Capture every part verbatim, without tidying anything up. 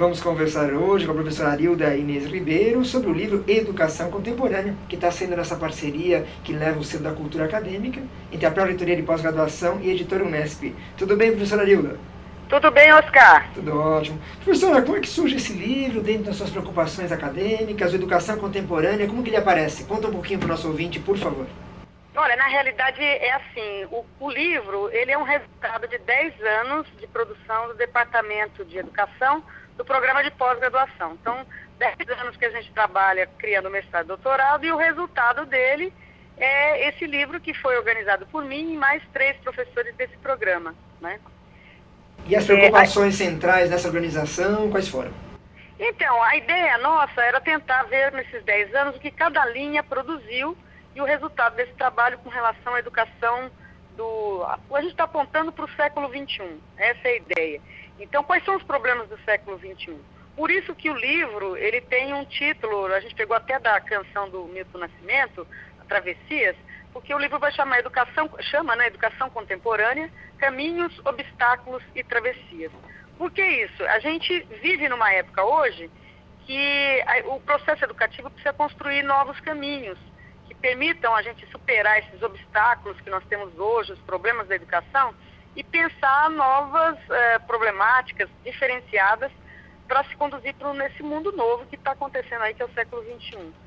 Vamos conversar hoje com a professora Arilda Inês Ribeiro sobre o livro Educação Contemporânea, que está sendo nessa parceria que leva o selo da cultura acadêmica entre a Pró-Reitoria de Pós-Graduação e a Editora Unesp. Tudo bem, professora Arilda? Tudo bem, Oscar? Tudo ótimo. Professora, como é que surge esse livro dentro das suas preocupações acadêmicas, Educação Contemporânea, como que ele aparece? Conta um pouquinho para o nosso ouvinte, por favor. Olha, na realidade é assim, o, o livro ele é um resultado de dez anos de produção do Departamento de Educação do Programa de Pós-Graduação. Então, dez anos que a gente trabalha criando mestrado e doutorado, e o resultado dele é esse livro que foi organizado por mim e mais três professores desse programa, né? E as preocupações é, a... centrais dessa organização, quais foram? Então, a ideia nossa era tentar ver nesses dez anos o que cada linha produziu e o resultado desse trabalho com relação à educação do... A gente está apontando para o século vinte e um, essa é a ideia. Então, quais são os problemas do século vinte e um? Por isso que o livro, ele tem um título, a gente pegou até da canção do Milton Nascimento, Travessias, porque o livro vai chamar educação, chama, né, Educação Contemporânea, Caminhos, Obstáculos e Travessias. Por que isso? A gente vive numa época hoje que o processo educativo precisa construir novos caminhos que permitam a gente superar esses obstáculos que nós temos hoje, os problemas da educação, e pensar novas eh, problemáticas diferenciadas para se conduzir para nesse mundo novo que está acontecendo aí, que é o século vinte e um.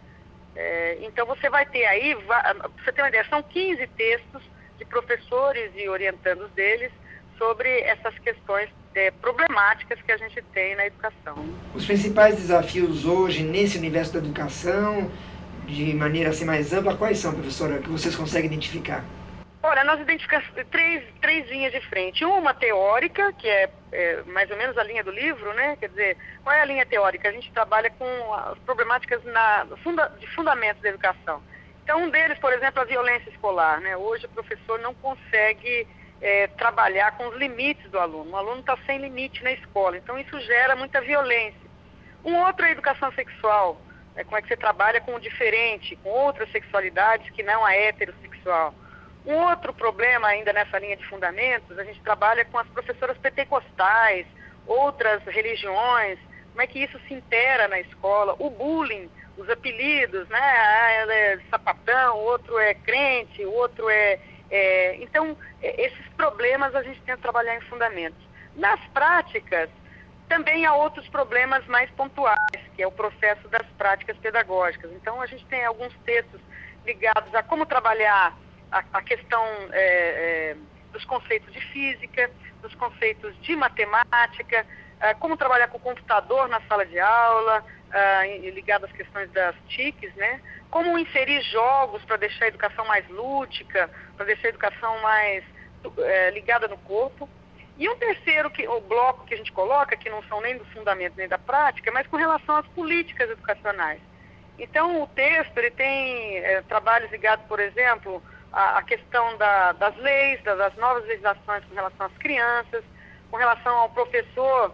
É, então você vai ter aí, para você ter uma ideia, são quinze textos de professores e orientandos deles sobre essas questões é, problemáticas que a gente tem na educação. Os principais desafios hoje nesse universo da educação, de maneira assim mais ampla, quais são, professora, que vocês conseguem identificar? Olha, nós identificamos três, três linhas de frente. Uma teórica, que é, é mais ou menos a linha do livro, né? Quer dizer, qual é a linha teórica? A gente trabalha com as problemáticas na, funda, de fundamentos da educação. Então, um deles, por exemplo, a violência escolar, né? Hoje o professor não consegue é, trabalhar com os limites do aluno. O aluno está sem limite na escola, então isso gera muita violência. Um outro é a educação sexual, é como é que você trabalha com o diferente, com outras sexualidades que não a heterossexual. Um outro problema ainda nessa linha de fundamentos, a gente trabalha com as professoras pentecostais, outras religiões, como é que isso se intera na escola, o bullying, os apelidos, né? Ah, ela é sapatão, o outro é crente, o outro é... é... Então, esses problemas a gente tenta trabalhar em fundamentos. Nas práticas, também há outros problemas mais pontuais, que é o processo das práticas pedagógicas. Então, a gente tem alguns textos ligados a como trabalhar a, a questão é, é, dos conceitos de física, dos conceitos de matemática, é, como trabalhar com o computador na sala de aula, é, ligado às questões das T I Cs, né? Como inserir jogos para deixar a educação mais lúdica, para deixar a educação mais é, ligada no corpo. E um terceiro que, o bloco que a gente coloca, que não são nem do fundamento nem da prática, mas com relação às políticas educacionais. Então, o texto ele tem é, trabalhos ligados, por exemplo, à, à questão da, das leis, das, das novas legislações com relação às crianças, com relação ao professor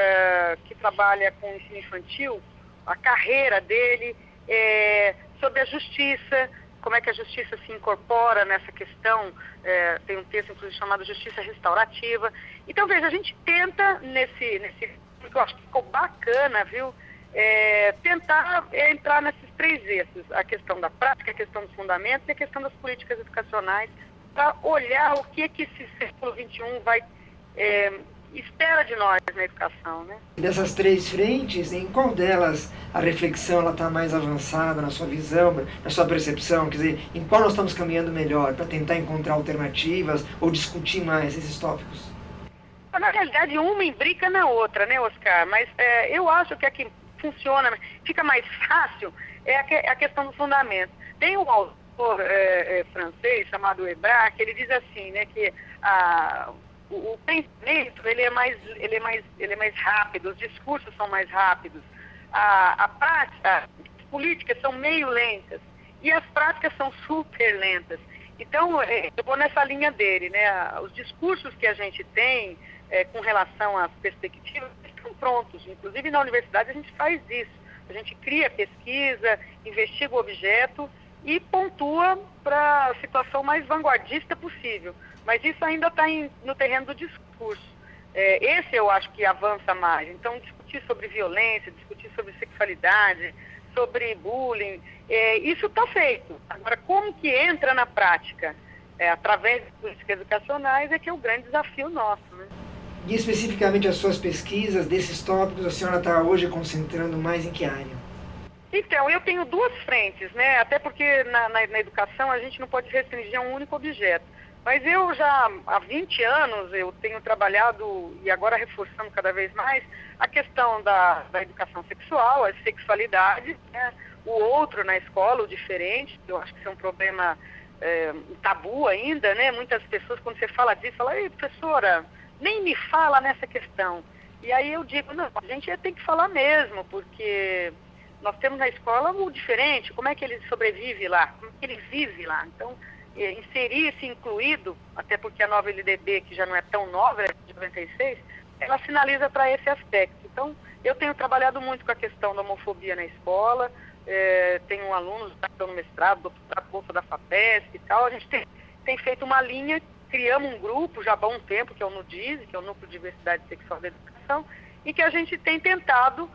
é, que trabalha com o ensino infantil, a carreira dele, é, sobre a justiça, como é que a justiça se incorpora nessa questão, é, tem um texto inclusive chamado Justiça Restaurativa. Então, veja, a gente tenta nesse, nesse que eu acho que ficou bacana, viu, é, tentar entrar nesses três eixos, a questão da prática, a questão dos fundamentos e a questão das políticas educacionais, para olhar o que, que esse século vinte e um vai... É, espera de nós na educação, né? Dessas três frentes, em qual delas a reflexão está mais avançada na sua visão, na sua percepção? Quer dizer, em qual nós estamos caminhando melhor para tentar encontrar alternativas ou discutir mais esses tópicos? Na realidade, uma imbrica na outra, né, Oscar? Mas é, eu acho que a que funciona, fica mais fácil, é a, que, a questão do fundamento. Tem um autor é, é, francês chamado Ebrard, que ele diz assim, né, que a... O, o pensamento ele é mais ele é mais ele é mais rápido, os discursos são mais rápidos, a, a prática, as políticas são meio lentas e as práticas são super lentas. Então eu vou nessa linha dele, né? Os discursos que a gente tem é, com relação às perspectivas estão prontos. Inclusive na universidade a gente faz isso. A gente cria pesquisa, investiga o objeto e pontua para a situação mais vanguardista possível. Mas isso ainda está no terreno do discurso. É, esse eu acho que avança mais. Então, discutir sobre violência, discutir sobre sexualidade, sobre bullying, é, isso está feito. Agora, como que entra na prática? É, através de políticas educacionais é que é o grande desafio nosso, né? E especificamente as suas pesquisas desses tópicos, a senhora está hoje concentrando mais em que área? Então, eu tenho duas frentes, né? Até porque na, na, na educação a gente não pode restringir a um único objeto. Mas eu já há vinte anos eu tenho trabalhado, e agora reforçando cada vez mais, a questão da, da educação sexual, a sexualidade, né? O outro na escola, o diferente, eu acho que isso é um problema é, tabu ainda, né? Muitas pessoas, quando você fala disso, falam, ei, professora, nem me fala nessa questão. E aí eu digo, não, a gente tem que falar mesmo, porque nós temos na escola o diferente, como é que ele sobrevive lá, como é que ele vive lá. Então, inserir esse incluído, até porque a nova L D B, que já não é tão nova, é de noventa e seis, ela sinaliza para esse aspecto. Então, eu tenho trabalhado muito com a questão da homofobia na escola, é, tenho alunos que estão no mestrado, doutorado, bolsa da FAPESP e tal, a gente tem, tem feito uma linha, criamos um grupo já há bom tempo, que é o NUDISE, que é o Núcleo de Diversidade Sexual da Educação, e que a gente tem tentado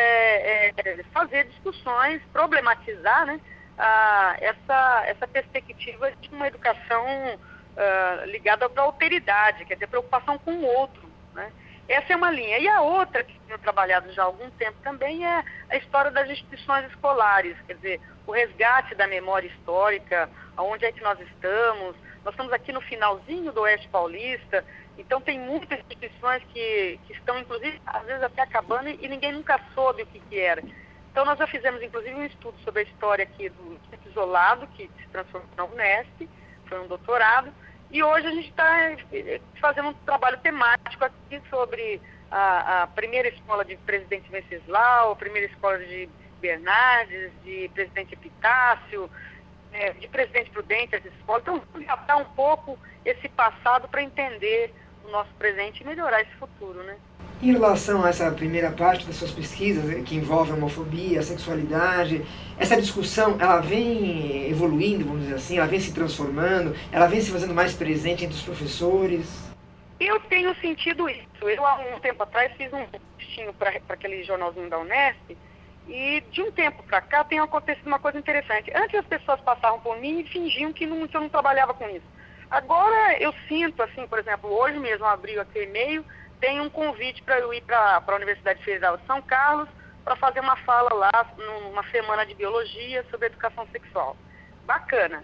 é, é, fazer discussões, problematizar, né, a, essa, essa perspectiva de uma educação uh, ligada para a alteridade, quer dizer, preocupação com o outro, né? Essa é uma linha. E a outra, que tenho trabalhado já há algum tempo também, é a história das instituições escolares, quer dizer, o resgate da memória histórica, aonde é que nós estamos. Nós estamos aqui no finalzinho do Oeste Paulista, então tem muitas instituições que, que estão, inclusive, às vezes até acabando e, e ninguém nunca soube o que, que era. Então nós já fizemos, inclusive, um estudo sobre a história aqui do Centro Isolado, que se transformou na Unesp, foi um doutorado, e hoje a gente está fazendo um trabalho temático aqui sobre a, a primeira escola de Presidente Venceslau, a primeira escola de Bernardes, de Presidente Epitácio, é, de Presidente Prudente, as escolas. Então, resgatar um pouco esse passado para entender o nosso presente e melhorar esse futuro, né? Em relação a essa primeira parte das suas pesquisas, que envolve a homofobia, a sexualidade, essa discussão, ela vem evoluindo, vamos dizer assim, ela vem se transformando, ela vem se fazendo mais presente entre os professores? Eu tenho sentido isso. Eu, há um tempo atrás, fiz um textinho para aquele jornalzinho da Unesp, e de um tempo para cá tem acontecido uma coisa interessante. Antes as pessoas passavam por mim e fingiam que, não, que eu não trabalhava com isso. Agora eu sinto, assim, por exemplo, hoje mesmo abri aquele e-mail, tem um convite para eu ir para a Universidade Federal de São Carlos para fazer uma fala lá, numa semana de biologia sobre educação sexual. Bacana.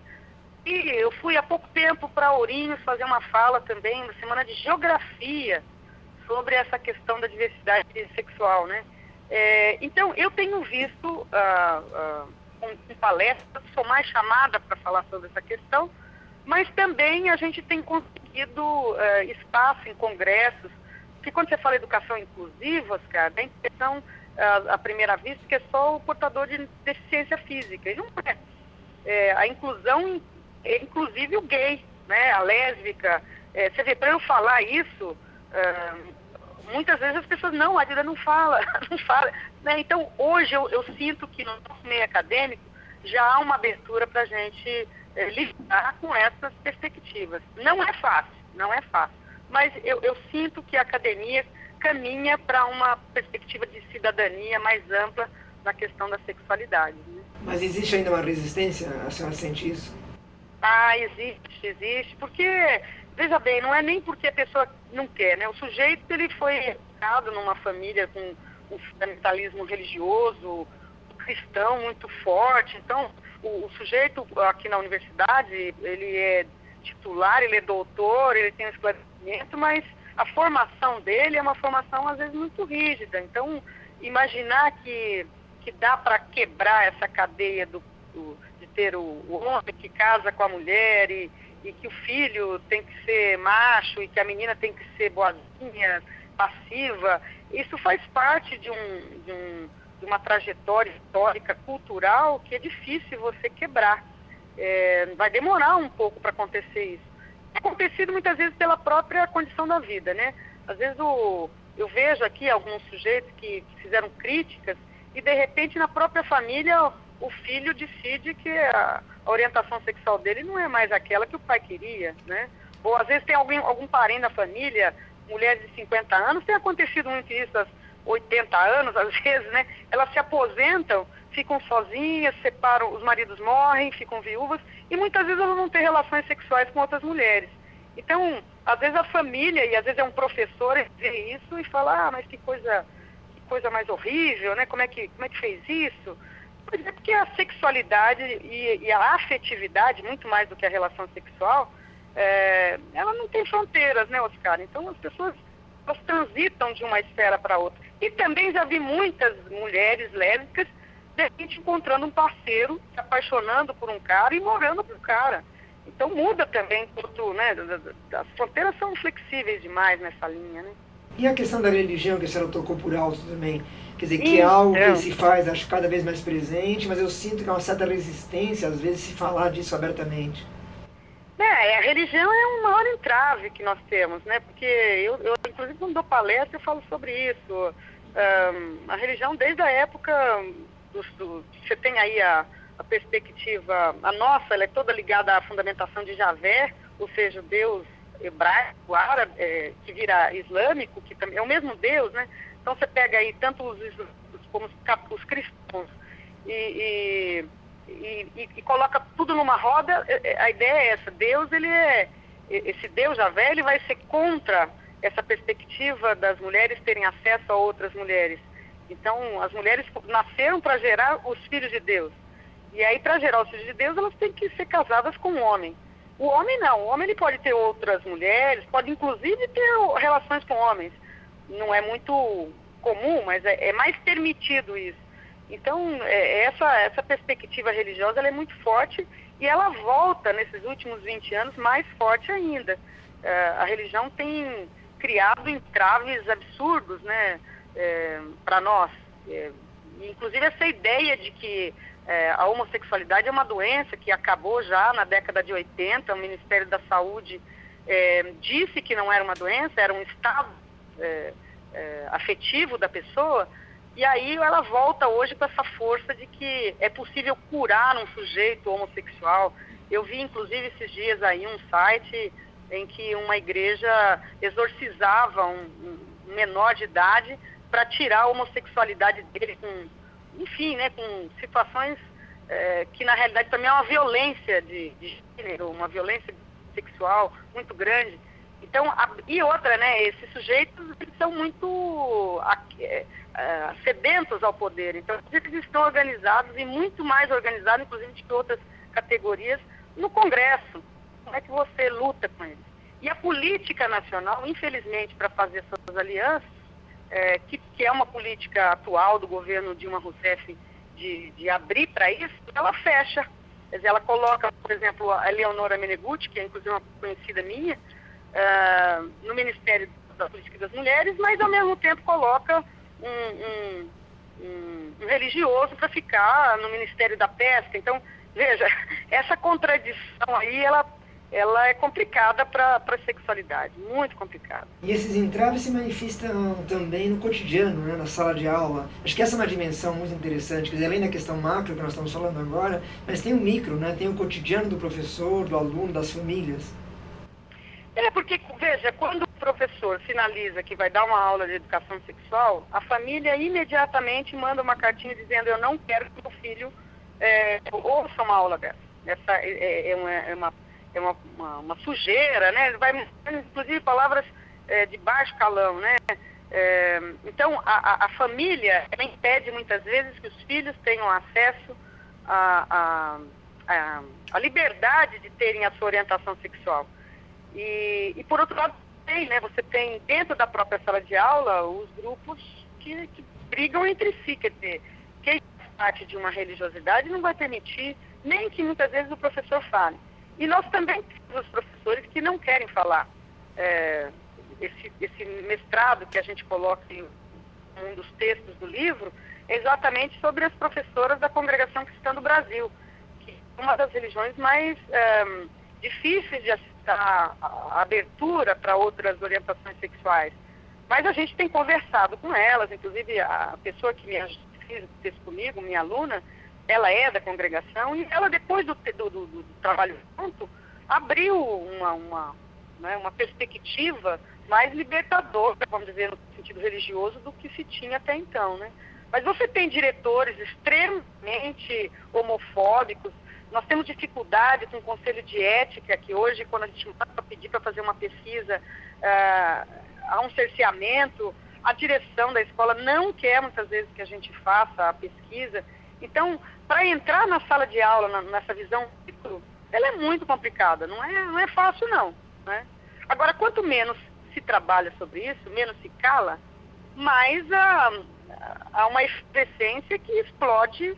E eu fui há pouco tempo para Ourinhos fazer uma fala também, uma semana de geografia sobre essa questão da diversidade sexual, né? É, então, eu tenho visto ah, ah, com, com palestras, sou mais chamada para falar sobre essa questão, mas também a gente tem conseguido ah, espaço em congressos, porque quando você fala educação inclusiva, cara, dá a impressão, à, à primeira vista, que é só o portador de deficiência física. E não é. É, a inclusão é inclusive o gay, né, a lésbica. É, você vê, para eu falar isso, é, muitas vezes as pessoas, não, a Adida não fala, não fala. Né? Então, hoje eu, eu sinto que no nosso meio acadêmico já há uma abertura para a gente é, lidar com essas perspectivas. Não é fácil, não é fácil. Mas eu, eu sinto que a academia caminha para uma perspectiva de cidadania mais ampla na questão da sexualidade. Né? Mas existe ainda uma resistência? A senhora sente isso? Ah, existe, existe. Porque, veja bem, não é nem porque a pessoa não quer, né? O sujeito, ele foi educado numa família com um fundamentalismo religioso, cristão muito forte. Então, o, o sujeito aqui na universidade, ele é titular, ele é doutor, ele tem um esclarecimento, mas a formação dele é uma formação, às vezes, muito rígida. Então, imaginar que, que dá para quebrar essa cadeia do, do, de ter o, o homem que casa com a mulher e, e que o filho tem que ser macho e que a menina tem que ser boazinha, passiva, isso faz parte de, um, de, um, de uma trajetória histórica, cultural, que é difícil você quebrar. É, vai demorar um pouco para acontecer isso. É acontecido muitas vezes pela própria condição da vida, né? Às vezes o, eu vejo aqui alguns sujeitos que, que fizeram críticas e de repente na própria família o filho decide que a, a orientação sexual dele não é mais aquela que o pai queria, né? Ou às vezes tem alguém, algum parente da família, mulheres de cinquenta anos, tem acontecido muito isso, às oitenta anos, às vezes, né? Elas se aposentam, ficam sozinhas, separam, os maridos morrem, ficam viúvas, e muitas vezes elas não têm relações sexuais com outras mulheres. Então, às vezes a família, e às vezes é um professor, vê isso e fala, ah, mas que coisa, que coisa mais horrível, né? Como é que, como é que fez isso? Pois é, porque a sexualidade e, e a afetividade, muito mais do que a relação sexual, é, ela não tem fronteiras, né, Oscar? Então as pessoas elas transitam de uma esfera para outra. E também já vi muitas mulheres lésbicas, de repente encontrando um parceiro, se apaixonando por um cara e morando com o cara. Então muda também, tudo, né? As fronteiras são flexíveis demais nessa linha, né? E a questão da religião, que a senhora tocou por alto também, quer dizer, que é algo que se faz, acho, cada vez mais presente, mas eu sinto que há uma certa resistência, às vezes, se falar disso abertamente. É, a religião é um maior entrave que nós temos, né? Porque eu, eu inclusive, quando dou palestra, eu falo sobre isso. Um, a religião, desde a época, do, do, você tem aí a, a perspectiva, a nossa, ela é toda ligada à fundamentação de Javé, ou seja, o Deus hebraico, árabe, é, que vira islâmico, que também é o mesmo Deus, né? Então você pega aí tanto os islâmicos como os, os cristãos e, e, e, e coloca tudo numa roda. A ideia é essa, Deus, ele é, esse Deus Javé, ele vai ser contra essa perspectiva das mulheres terem acesso a outras mulheres. Então, as mulheres nasceram para gerar os filhos de Deus. E aí, para gerar os filhos de Deus, elas têm que ser casadas com um homem. O homem não, o homem ele pode ter outras mulheres, pode inclusive ter relações com homens. Não é muito comum, mas é, é mais permitido isso. Então, é, essa, essa perspectiva religiosa ela é muito forte e ela volta, nesses últimos vinte anos, mais forte ainda. É, a religião tem criado entraves absurdos, né, é, para nós. É, inclusive, essa ideia de que É, a homossexualidade é uma doença que acabou já na década de oitenta, o Ministério da Saúde é, disse que não era uma doença, era um estado é, é, afetivo da pessoa, e aí ela volta hoje com essa força de que é possível curar um sujeito homossexual. Eu vi, inclusive, esses dias aí um site em que uma igreja exorcizava um, um menor de idade para tirar a homossexualidade dele com... enfim, né, com situações é, que na realidade também é uma violência de, de gênero, uma violência sexual muito grande. Então, a, e outra, né, esses sujeitos eles são muito é, é, sedentos ao poder. Então, eles estão organizados e muito mais organizados, inclusive, que outras categorias, no Congresso. Como é que você luta com eles? E a política nacional, infelizmente, para fazer essas alianças, É, que, que é uma política atual do governo Dilma Rousseff de, de abrir para isso, ela fecha. Quer dizer, ela coloca, por exemplo, a Eleonora Meneguzzi, que é inclusive uma conhecida minha, uh, no Ministério da Política das Mulheres, mas ao mesmo tempo coloca um, um, um, um religioso para ficar no Ministério da Pesca. Então, veja, essa contradição aí, ela... ela é complicada para a sexualidade, muito complicada. E esses entraves se manifestam também no cotidiano, né, na sala de aula. Acho que essa é uma dimensão muito interessante, quer dizer, além da questão macro que nós estamos falando agora, mas tem o micro, né, tem o cotidiano do professor, do aluno, das famílias. É, porque, veja, quando o professor finaliza que vai dar uma aula de educação sexual, a família imediatamente manda uma cartinha dizendo eu não quero que meu filho é, ouça uma aula dessa. Essa é, é uma... É uma é uma, uma, uma sujeira, né? Ele vai, inclusive, palavras é, de baixo calão, né? É, então, a, a, a família ela impede muitas vezes que os filhos tenham acesso à a, a, a liberdade de terem a sua orientação sexual. E, e por outro lado, tem, né? Você tem dentro da própria sala de aula os grupos que, que brigam entre si, quer dizer, quem faz parte de uma religiosidade não vai permitir nem que muitas vezes o professor fale. E nós também temos os professores que não querem falar. É, esse, esse mestrado que a gente coloca em um dos textos do livro é exatamente sobre as professoras da Congregação Cristã do Brasil, que é uma das religiões mais é, difíceis de aceitar a abertura para outras orientações sexuais. Mas a gente tem conversado com elas, inclusive a pessoa que me fez o texto comigo, minha aluna, ela é da congregação e ela, depois do, do, do, do trabalho junto, abriu uma, uma, né, uma perspectiva mais libertadora, vamos dizer, no sentido religioso, do que se tinha até então, né? Mas você tem diretores extremamente homofóbicos. Nós temos dificuldade com o Conselho de Ética, que hoje, quando a gente manda pedir para fazer uma pesquisa, uh, há um cerceamento, a direção da escola não quer muitas vezes que a gente faça a pesquisa. Então, para entrar na sala de aula, na, nessa visão, ela é muito complicada, não é, não é fácil não, né? Agora, quanto menos se trabalha sobre isso, menos se cala, mais há, há uma efervescência que explode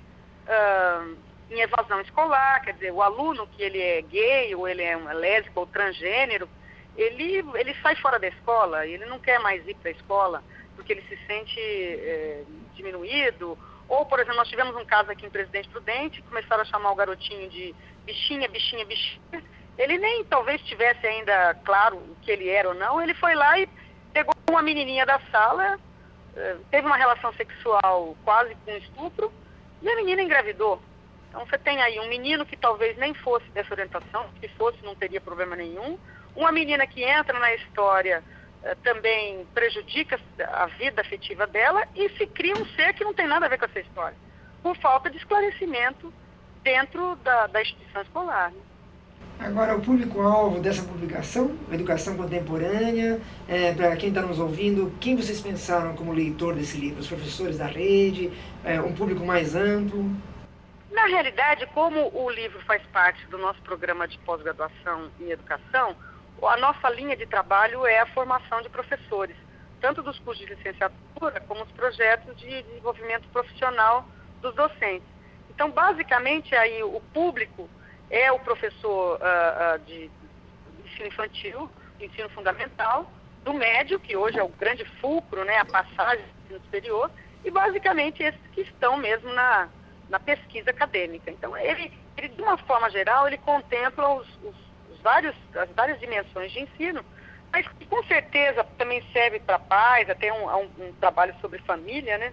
uh, em evasão escolar. Quer dizer, o aluno que ele é gay, ou ele é um lésbico, ou transgênero, ele, ele sai fora da escola, ele não quer mais ir para a escola, porque ele se sente é, diminuído. Ou, por exemplo, nós tivemos um caso aqui em Presidente Prudente, começaram a chamar o garotinho de bichinha, bichinha, bichinha. Ele nem talvez tivesse ainda claro o que ele era ou não. Ele foi lá e pegou uma menininha da sala, teve uma relação sexual quase com estupro, e a menina engravidou. Então você tem aí um menino que talvez nem fosse dessa orientação, se fosse não teria problema nenhum. Uma menina que entra na história também prejudica a vida afetiva dela, e se cria um ser que não tem nada a ver com essa história, por falta de esclarecimento dentro da, da instituição escolar, né? Agora, o público-alvo dessa publicação, Educação Contemporânea, é, para quem está nos ouvindo, quem vocês pensaram como leitor desse livro? Os professores da rede, é, um público mais amplo? Na realidade, como o livro faz parte do nosso programa de pós-graduação em educação, a nossa linha de trabalho é a formação de professores, tanto dos cursos de licenciatura como os projetos de desenvolvimento profissional dos docentes. Então, basicamente, aí o público é o professor uh, uh, de ensino infantil, ensino fundamental, do médio, que hoje é o grande fulcro, né, a passagem do ensino superior, e basicamente esses que estão mesmo na, na pesquisa acadêmica. Então, ele, ele, de uma forma geral, ele contempla os, os, os vários, as várias dimensões de ensino, mas que com certeza também serve para pais, até um, um, um trabalho sobre família, né?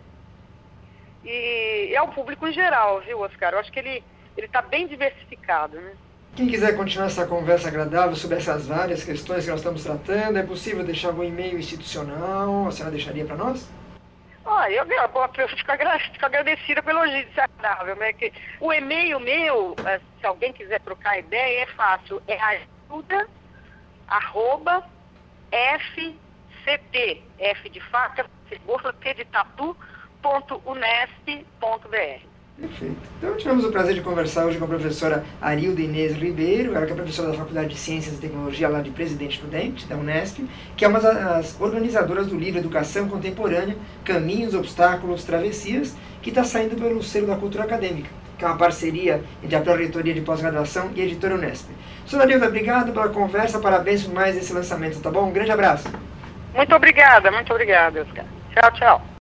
E é o público em geral, viu, Oscar? Eu acho que ele ele está bem diversificado, né? Quem quiser continuar essa conversa agradável sobre essas várias questões que nós estamos tratando, é possível deixar algum e-mail institucional? A senhora deixaria para nós? Olha, eu, eu, eu fico, agra fico agradecida pelo elogio de ser agradável, né? Que o e-mail meu, se alguém quiser trocar ideia, é fácil, é ajuda, arroba, fct, F de faca, cebola, T de tatu, ponto unesp ponto br. Perfeito. Então tivemos o prazer de conversar hoje com a professora Arilda Inês Ribeiro, ela que é professora da Faculdade de Ciências e Tecnologia lá de Presidente Prudente, da Unesp, que é uma das organizadoras do livro Educação Contemporânea, Caminhos, Obstáculos, Travessias, que está saindo pelo selo da Cultura Acadêmica, que é uma parceria entre a Pró-Reitoria de Pós-Graduação e a Editora Unesp. Senhora Arilda, obrigado pela conversa, parabéns por mais esse lançamento, tá bom? Um grande abraço. Muito obrigada, muito obrigada, Oscar. Tchau, tchau.